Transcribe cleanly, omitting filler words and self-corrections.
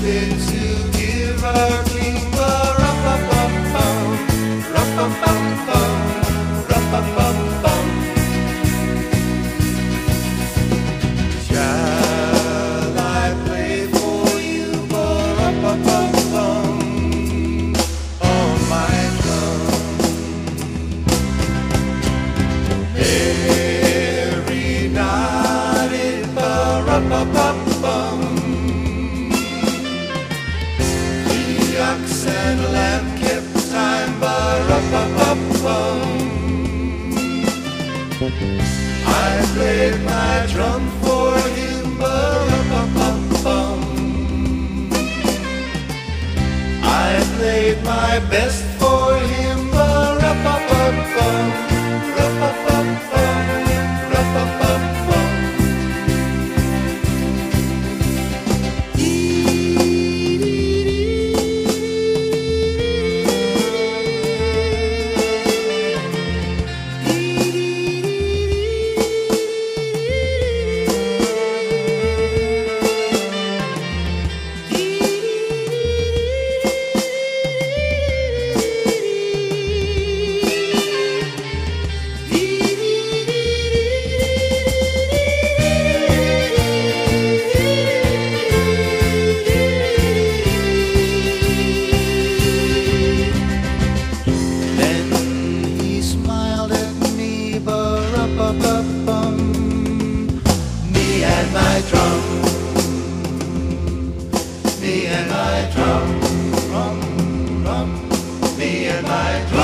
something to give our king. Ba-rum-bum-bum-bum, rum-bum-bum-bum, rum-bum-bum-bum. Shall I play for you, ba-rum-bum-bum-bum, on my drum? Every night it ba-rum-bum-bum-bum. Ox and lamb kept time, ba-rum-bum-bum-bum. I played my drum for him, ba-rum-bum-bum-bum. I played my best for him, ba-rum-bum-bum-bum, rum-bum-bum-bum, rum-bum-bum-bum. Ba-rum-bum-bum, me and my drum, me and my drum, rum, rum, me and my drum.